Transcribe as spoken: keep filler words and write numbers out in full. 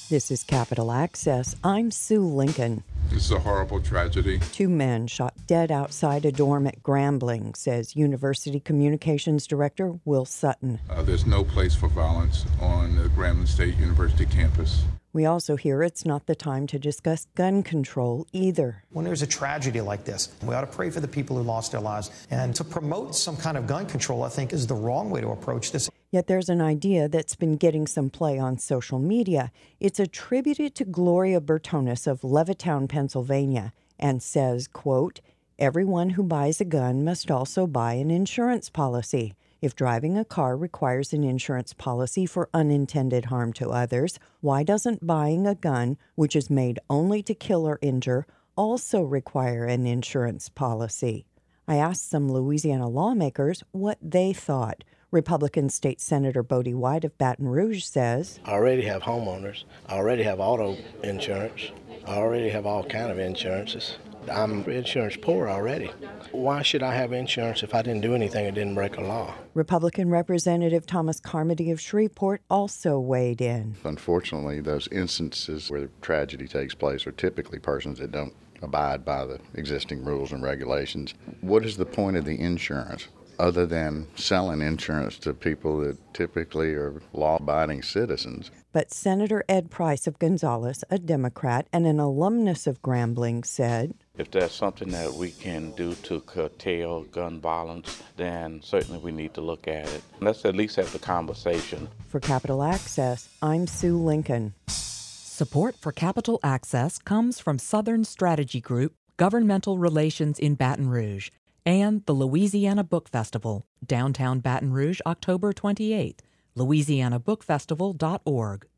This is Capitol Access. I'm Sue Lincoln. This is a horrible tragedy. Two men shot dead outside a dorm at Grambling, says University Communications Director Will Sutton. Uh, there's no place for violence on the Grambling State University campus. We also hear it's not the time to discuss gun control either. When there's a tragedy like this, we ought to pray for the people who lost their lives. And to promote some kind of gun control, I think, is the wrong way to approach this. Yet there's an idea that's been getting some play on social media. It's attributed to Gloria Bertonis of Levittown, Pennsylvania, and says, quote, "Everyone who buys a gun must also buy an insurance policy. If driving a car requires an insurance policy for unintended harm to others, why doesn't buying a gun, which is made only to kill or injure, also require an insurance policy?" I asked some Louisiana lawmakers what they thought. Republican State Senator Bodie White of Baton Rouge says, I already have homeowners. I already have auto insurance. I already have all kind of insurances. I'm insurance poor already. Why should I have insurance if I didn't do anything and didn't break a law? Republican Representative Thomas Carmody of Shreveport also weighed in. Unfortunately, those instances where tragedy takes place are typically persons that don't abide by the existing rules and regulations. What is the point of the insurance other than selling insurance to people that typically are law-abiding citizens? But Senator Ed Price of Gonzales, a Democrat and an alumnus of Grambling, said, if there's something that we can do to curtail gun violence, then certainly we need to look at it. Let's at least have the conversation. For Capitol Access, I'm Sue Lincoln. Support for Capitol Access comes from Southern Strategy Group, Governmental Relations in Baton Rouge, and the Louisiana Book Festival, downtown Baton Rouge, October twenty-eighth, louisiana book festival dot org.